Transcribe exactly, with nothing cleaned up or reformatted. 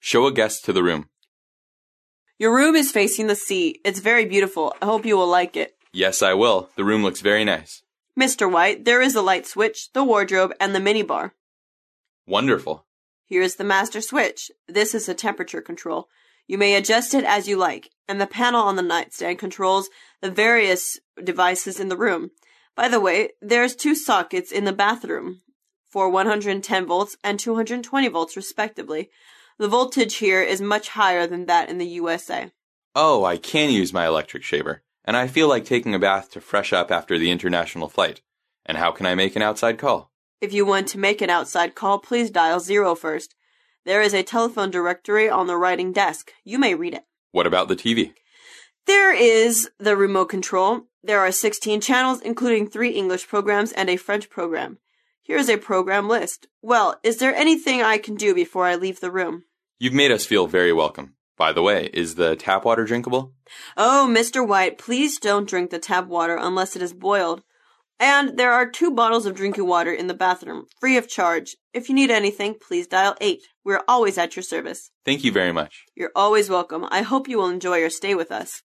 Show a guest to the room. Your room is facing the sea. It's very beautiful. I hope you will like it. Yes, I will. The room looks very nice. Mister White, there is a light switch, the wardrobe, and the minibar. Wonderful. Here is the master switch. This is a temperature control. You may adjust it as you like, and the panel on the nightstand controls the various devices in the room. By the way, there's two sockets in the bathroom for one hundred ten volts and two hundred twenty volts respectively. The voltage here is much higher than that in the U S A. Oh, I can use my electric shaver, and I feel like taking a bath to fresh up after the international flight. And how can I make an outside call? If you want to make an outside call, please dial zero first. There is a telephone directory on the writing desk. You may read it. What about the T V? There is the remote control. There are sixteen channels, including three English programs and a French program. Here's a program list. Well, is there anything I can do before I leave the room? You've made us feel very welcome. By the way, is the tap water drinkable? Oh, Mister White, please don't drink the tap water unless it is boiled. And there are two bottles of drinking water in the bathroom, free of charge. If you need anything, please dial eight. We're always at your service. Thank you very much. You're always welcome. I hope you will enjoy your stay with us.